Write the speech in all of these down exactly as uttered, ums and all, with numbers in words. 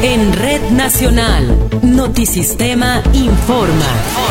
En Red Nacional, Notisistema informa.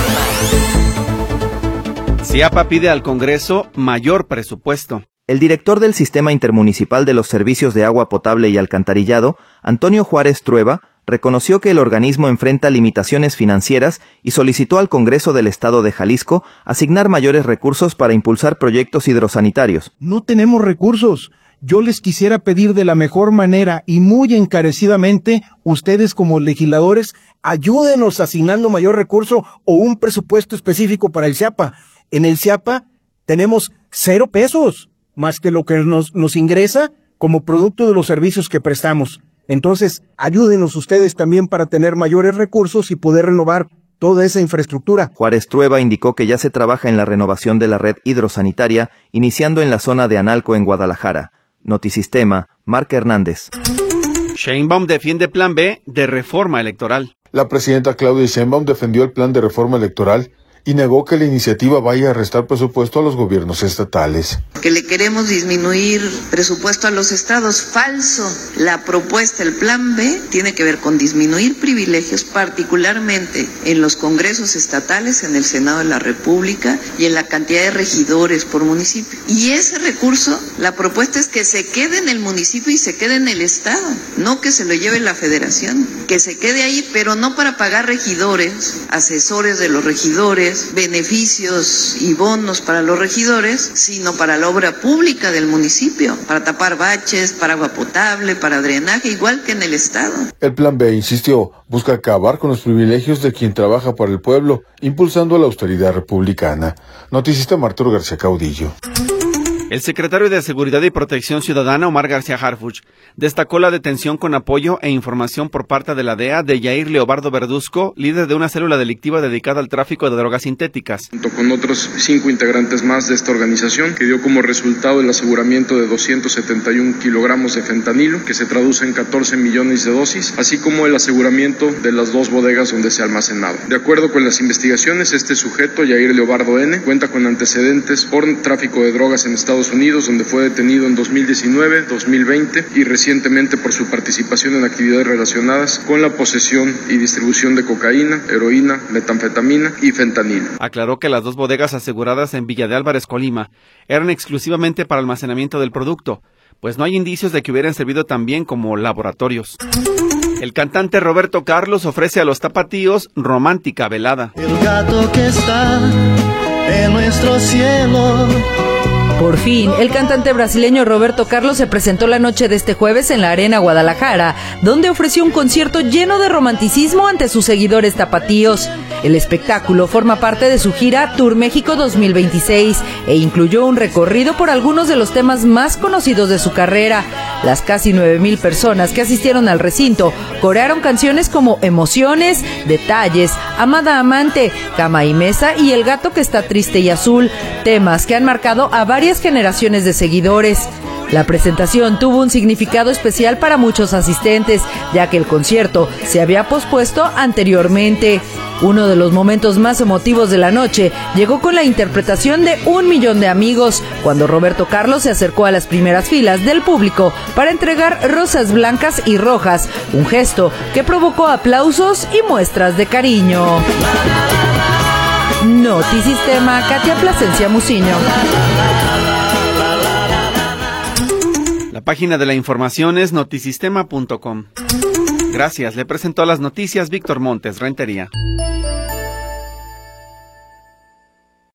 CIAPA pide al Congreso mayor presupuesto. El director del Sistema Intermunicipal de los Servicios de Agua Potable y Alcantarillado, Antonio Juárez Trueba, reconoció que el organismo enfrenta limitaciones financieras y solicitó al Congreso del Estado de Jalisco asignar mayores recursos para impulsar proyectos hidrosanitarios. No tenemos recursos. Yo les quisiera pedir de la mejor manera y muy encarecidamente, ustedes como legisladores, ayúdenos asignando mayor recurso o un presupuesto específico para el CIAPA. En el CIAPA tenemos cero pesos, más que lo que nos, nos ingresa como producto de los servicios que prestamos. Entonces, ayúdenos ustedes también para tener mayores recursos y poder renovar toda esa infraestructura. Juárez Trueba indicó que ya se trabaja en la renovación de la red hidrosanitaria, iniciando en la zona de Analco en Guadalajara. Notisistema, Marc Hernández. Sheinbaum defiende plan B de reforma electoral. La presidenta Claudia Sheinbaum defendió el plan de reforma electoral y negó que la iniciativa vaya a restar presupuesto a los gobiernos estatales. Que le queremos disminuir presupuesto a los estados, falso. La propuesta, el plan B, tiene que ver con disminuir privilegios, particularmente en los congresos estatales, en el Senado de la República y en la cantidad de regidores por municipio. Y ese recurso, la propuesta es que se quede en el municipio y se quede en el estado, no que se lo lleve la federación, que se quede ahí, pero no para pagar regidores, asesores de los regidores, beneficios y bonos para los regidores, sino para la obra pública del municipio, para tapar baches, para agua potable, para drenaje, igual que en el estado. El plan B, insistió, busca acabar con los privilegios de quien trabaja para el pueblo, impulsando la austeridad republicana. Noticista Arturo García Caudillo. El secretario de Seguridad y Protección Ciudadana, Omar García Harfuch, destacó la detención con apoyo e información por parte de la D E A de Yair Leobardo Verduzco, líder de una célula delictiva dedicada al tráfico de drogas sintéticas. Junto con otros cinco integrantes más de esta organización, que dio como resultado el aseguramiento de doscientos setenta y un kilogramos de fentanilo, que se traduce en catorce millones de dosis, así como el aseguramiento de las dos bodegas donde se almacenaba. De acuerdo con las investigaciones, este sujeto, Yair Leobardo N., cuenta con antecedentes por tráfico de drogas en Estados Unidos, donde fue detenido en dos mil diecinueve, dos mil veinte y recientemente por su participación en actividades relacionadas con la posesión y distribución de cocaína, heroína, metanfetamina y fentanilo. Aclaró que las dos bodegas aseguradas en Villa de Álvarez, Colima, eran exclusivamente para almacenamiento del producto, pues no hay indicios de que hubieran servido también como laboratorios. El cantante Roberto Carlos ofrece a los tapatíos romántica velada. El gato que está en nuestro cielo. Por fin, el cantante brasileño Roberto Carlos se presentó la noche de este jueves en la Arena Guadalajara, donde ofreció un concierto lleno de romanticismo ante sus seguidores tapatíos. El espectáculo forma parte de su gira Tour México dos mil veintiséis e incluyó un recorrido por algunos de los temas más conocidos de su carrera. Las casi nueve mil personas que asistieron al recinto corearon canciones como Emociones, Detalles, Amada Amante, Cama y Mesa y El gato que está triste y azul, temas que han marcado a varias generaciones de seguidores. La presentación tuvo un significado especial para muchos asistentes, ya que el concierto se había pospuesto anteriormente. Uno de los momentos más emotivos de la noche llegó con la interpretación de Un Millón de Amigos, cuando Roberto Carlos se acercó a las primeras filas del público para entregar rosas blancas y rojas, un gesto que provocó aplausos y muestras de cariño. Notisistema, Katia Plasencia Muciño. La página de la información es notisistema punto com. Gracias, le presentó las noticias Víctor Montes Rentería.